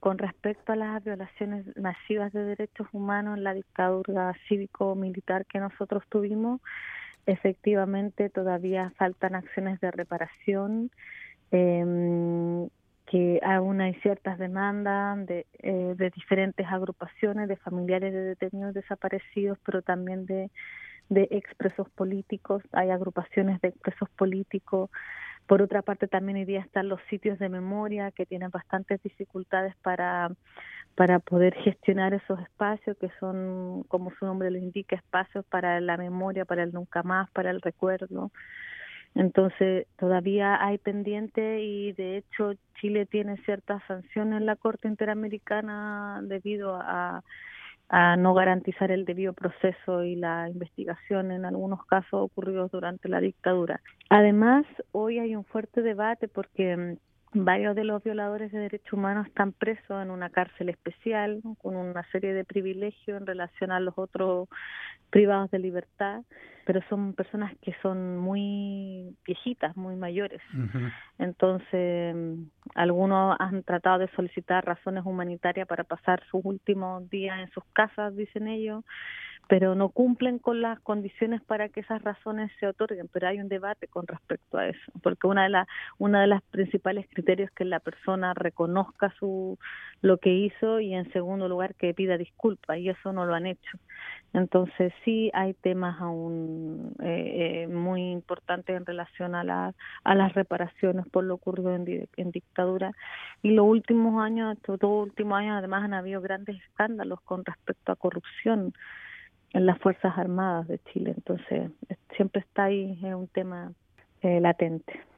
con respecto a las violaciones masivas de derechos humanos en la dictadura cívico-militar que nosotros tuvimos, efectivamente todavía faltan acciones de reparación, que aún hay ciertas demandas de diferentes agrupaciones, de familiares de detenidos desaparecidos, pero también de expresos políticos. Hay agrupaciones de expresos políticos. Por otra parte, también hoy día están los sitios de memoria que tienen bastantes dificultades para poder gestionar esos espacios que son, como su nombre lo indica, espacios para la memoria, para el nunca más, para el recuerdo. Entonces, todavía hay pendiente y, de hecho, Chile tiene ciertas sanciones en la Corte Interamericana debido a no garantizar el debido proceso y la investigación en algunos casos ocurridos durante la dictadura. Además, hoy hay un fuerte debate porque varios de los violadores de derechos humanos están presos en una cárcel especial, ¿no?, con una serie de privilegios en relación a los otros privados de libertad, pero son personas que son muy viejitas, muy mayores. Ujú. Entonces, algunos han tratado de solicitar razones humanitarias para pasar sus últimos días en sus casas, dicen ellos, pero no cumplen con las condiciones para que esas razones se otorguen. Pero hay un debate con respecto a eso, porque una de las principales criterios es que la persona reconozca lo que hizo, y en segundo lugar que pida disculpas, y eso no lo han hecho. Entonces sí hay temas aún muy importantes en relación a las reparaciones por lo ocurrido en dictadura. Y los últimos años, estos 2 últimos años, además han habido grandes escándalos con respecto a corrupción en las Fuerzas Armadas de Chile. Entonces siempre está ahí un tema latente.